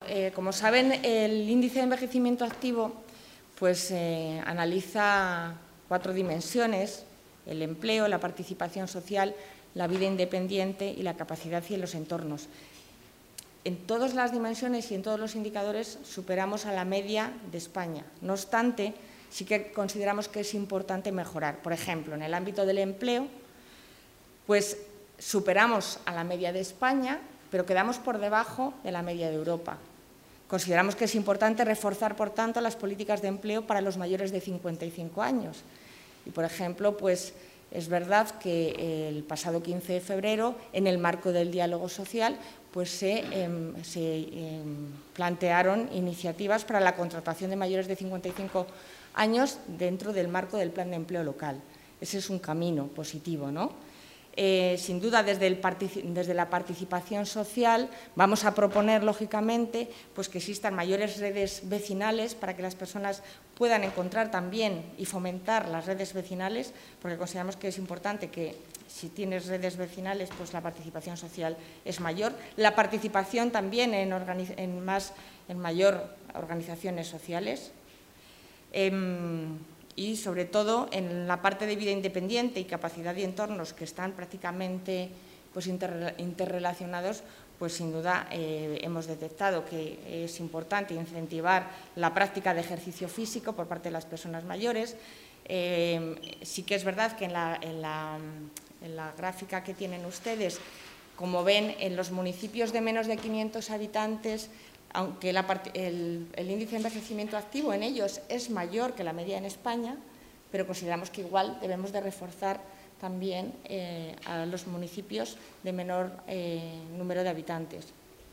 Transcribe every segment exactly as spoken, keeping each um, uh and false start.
eh, como saben, el índice de envejecimiento activo pues, eh, analiza cuatro dimensiones: el empleo, la participación social, la vida independiente y la capacidad y los entornos. En todas las dimensiones y en todos los indicadores superamos a la media de España. No obstante, sí que consideramos que es importante mejorar. Por ejemplo, en el ámbito del empleo, pues superamos a la media de España, pero quedamos por debajo de la media de Europa. Consideramos que es importante reforzar, por tanto, las políticas de empleo para los mayores de cincuenta y cinco años. Y, por ejemplo, pues es verdad que el pasado quince de febrero, en el marco del diálogo social, pues se, eh, se eh, plantearon iniciativas para la contratación de mayores de cincuenta y cinco años dentro del marco del Plan de Empleo Local. Ese es un camino positivo, ¿no? Eh, sin duda, desde, el desde la participación social vamos a proponer, lógicamente, pues que existan mayores redes vecinales para que las personas puedan encontrar también y fomentar las redes vecinales, porque consideramos que es importante que si tienes redes vecinales, pues la participación social es mayor. La participación también en, en, más, en mayor organizaciones sociales. Eh, y, sobre todo, en la parte de vida independiente y capacidad y entornos que están prácticamente pues, interrelacionados, pues sin duda eh, hemos detectado que es importante incentivar la práctica de ejercicio físico por parte de las personas mayores. Eh, sí que es verdad que en la, en, la, en la gráfica que tienen ustedes, como ven, en los municipios de menos de quinientos habitantes, aunque la, el, el índice de envejecimiento activo en ellos es mayor que la media en España, pero consideramos que igual debemos de reforzar también eh, a los municipios de menor eh, número de habitantes.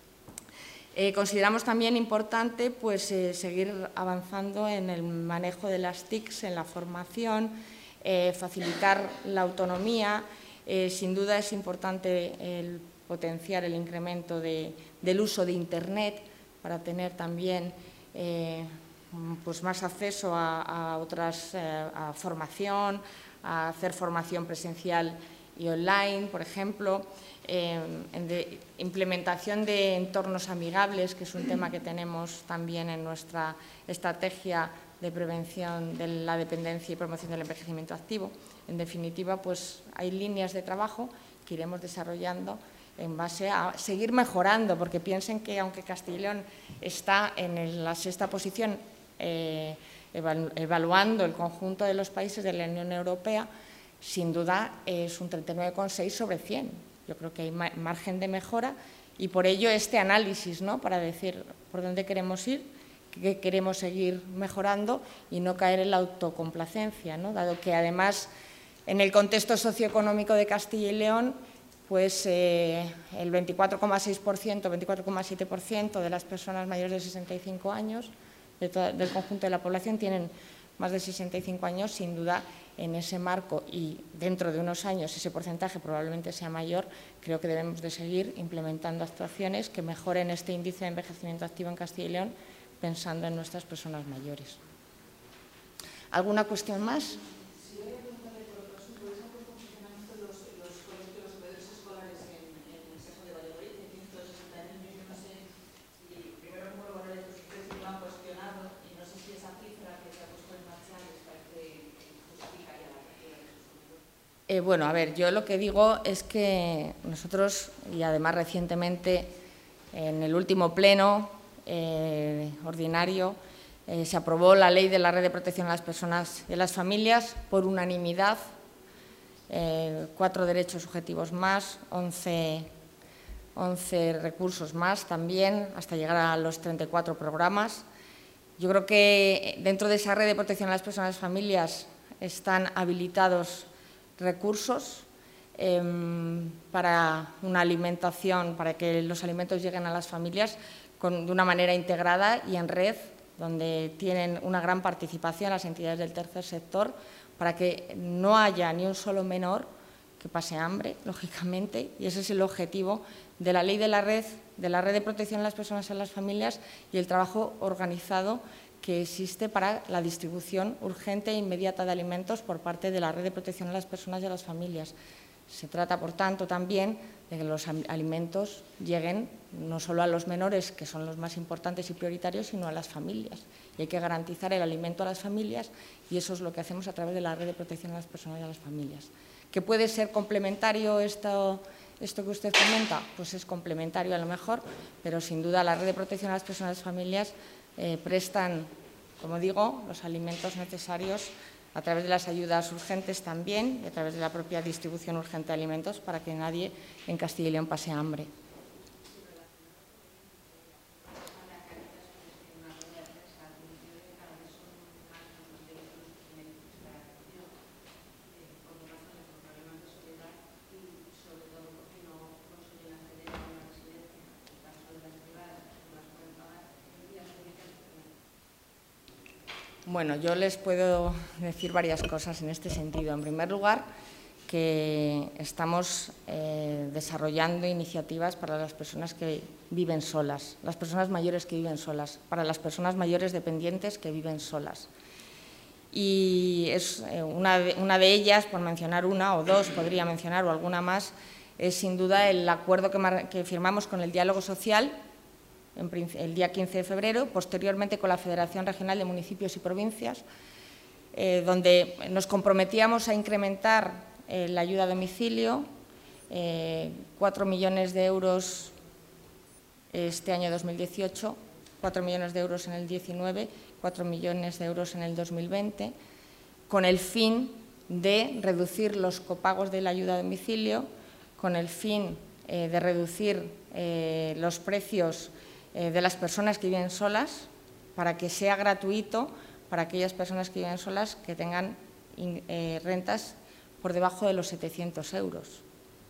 Eh, consideramos también importante pues, eh, seguir avanzando en el manejo de las T I Cs, en la formación, eh, facilitar la autonomía. Eh, sin duda es importante el potenciar el incremento de, del uso de Internet, para tener también eh, pues más acceso a, a otras eh, a formación, a hacer formación presencial y online, por ejemplo, eh, en de, implementación de entornos amigables, que es un tema que tenemos también en nuestra estrategia de prevención de la dependencia y promoción del envejecimiento activo. En definitiva, pues hay líneas de trabajo que iremos desarrollando en base a seguir mejorando, porque piensen que aunque Castilla y León está en la sexta posición eh, evalu evaluando el conjunto de los países de la Unión Europea, sin duda es un treinta y nueve coma seis sobre cien. Yo creo que hay margen de mejora y por ello este análisis, ¿no?, para decir por dónde queremos ir, qué queremos seguir mejorando y no caer en la autocomplacencia, ¿no?, dado que además en el contexto socioeconómico de Castilla y León pues eh, el veinticuatro coma seis por ciento, veinticuatro coma siete por ciento de las personas mayores de sesenta y cinco años de toda, del conjunto de la población tienen más de sesenta y cinco años. Sin duda, en ese marco y dentro de unos años ese porcentaje probablemente sea mayor, creo que debemos de seguir implementando actuaciones que mejoren este índice de envejecimiento activo en Castilla y León, pensando en nuestras personas mayores. ¿Alguna cuestión más? Eh, bueno, a ver, yo lo que digo es que nosotros, y además recientemente en el último pleno eh, ordinario, eh, se aprobó la Ley de la Red de Protección a las Personas y a las Familias por unanimidad, eh, cuatro derechos subjetivos más, once, once recursos más también, hasta llegar a los treinta y cuatro programas. Yo creo que dentro de esa Red de Protección a las Personas y las Familias están habilitados recursos eh, para una alimentación, para que los alimentos lleguen a las familias con, de una manera integrada y en red, donde tienen una gran participación las entidades del tercer sector, para que no haya ni un solo menor que pase hambre, lógicamente, y ese es el objetivo de la Ley de la Red, de la Red de Protección a las Personas y a las Familias y el trabajo organizado que existe para la distribución urgente e inmediata de alimentos por parte de la Red de Protección a las Personas y a las Familias. Se trata, por tanto, también de que los alimentos lleguen no solo a los menores, que son los más importantes y prioritarios, sino a las familias. Y hay que garantizar el alimento a las familias, y eso es lo que hacemos a través de la red de protección a las personas y a las familias. ¿Que puede ser complementario esto, esto que usted comenta? Pues es complementario a lo mejor, pero sin duda la red de protección a las personas y a las familias eh, prestan, como digo, los alimentos necesarios a través de las ayudas urgentes también y a través de la propia distribución urgente de alimentos para que nadie en Castilla y León pase hambre. Bueno, yo les puedo decir varias cosas en este sentido. En primer lugar, que estamos eh, desarrollando iniciativas para las personas que viven solas, las personas mayores que viven solas, para las personas mayores dependientes que viven solas. Y es eh, una, de, una de ellas, por mencionar una o dos, podría mencionar, o alguna más, es sin duda el acuerdo que, que firmamos con el diálogo social el día quince de febrero, posteriormente con la Federación Regional de Municipios y Provincias, eh, donde nos comprometíamos a incrementar eh, la ayuda a domicilio, eh, cuatro millones de euros este año dos mil dieciocho, cuatro millones de euros en el diecinueve, cuatro millones de euros en el dos mil veinte, con el fin de reducir los copagos de la ayuda a domicilio, con el fin eh, de reducir eh, los precios de las personas que viven solas, para que sea gratuito para aquellas personas que viven solas que tengan eh, rentas por debajo de los setecientos euros.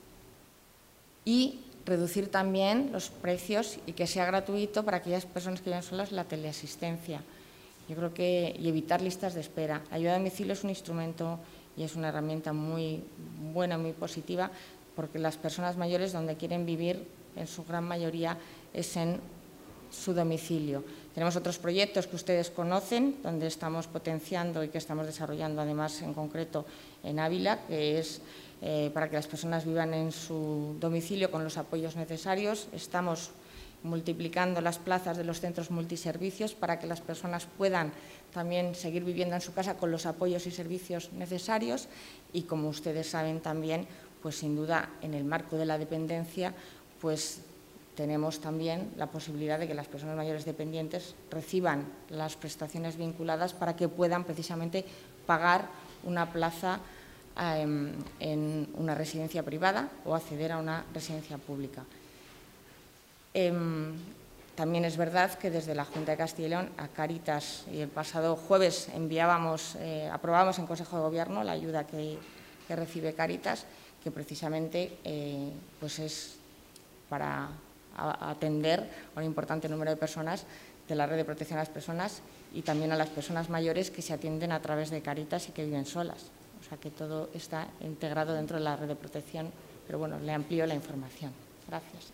Y reducir también los precios y que sea gratuito para aquellas personas que viven solas la teleasistencia. Yo creo que, y evitar listas de espera. La ayuda a domicilio es un instrumento y es una herramienta muy buena, muy positiva, porque las personas mayores donde quieren vivir, en su gran mayoría, es en su domicilio. Tenemos otros proyectos que ustedes conocen, donde estamos potenciando y que estamos desarrollando, además, en concreto en Ávila, que es eh, para que las personas vivan en su domicilio con los apoyos necesarios. Estamos multiplicando las plazas de los centros multiservicios para que las personas puedan también seguir viviendo en su casa con los apoyos y servicios necesarios. Y, como ustedes saben también, pues sin duda, en el marco de la dependencia, pues tenemos también la posibilidad de que las personas mayores dependientes reciban las prestaciones vinculadas para que puedan precisamente pagar una plaza eh, en una residencia privada o acceder a una residencia pública. Eh, también es verdad que desde la Junta de Castilla y León a Cáritas, y el pasado jueves enviábamos, eh, aprobamos en Consejo de Gobierno la ayuda que, que recibe Cáritas, que precisamente eh, pues es para a atender a un importante número de personas de la red de protección a las personas y también a las personas mayores que se atienden a través de Cáritas y que viven solas. O sea que todo está integrado dentro de la red de protección, pero bueno, le amplío la información. Gracias.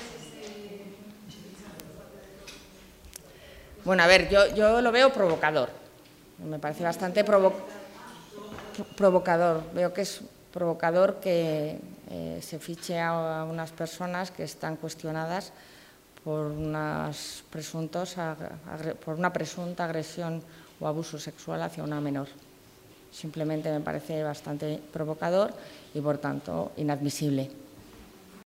Bueno, a ver, yo, yo lo veo provocador. Me parece bastante provo provocador. Veo que es provocador que eh, se fiche a unas personas que están cuestionadas por, unas presuntos, por una presunta agresión o abuso sexual hacia una menor. Simplemente me parece bastante provocador y, por tanto, inadmisible.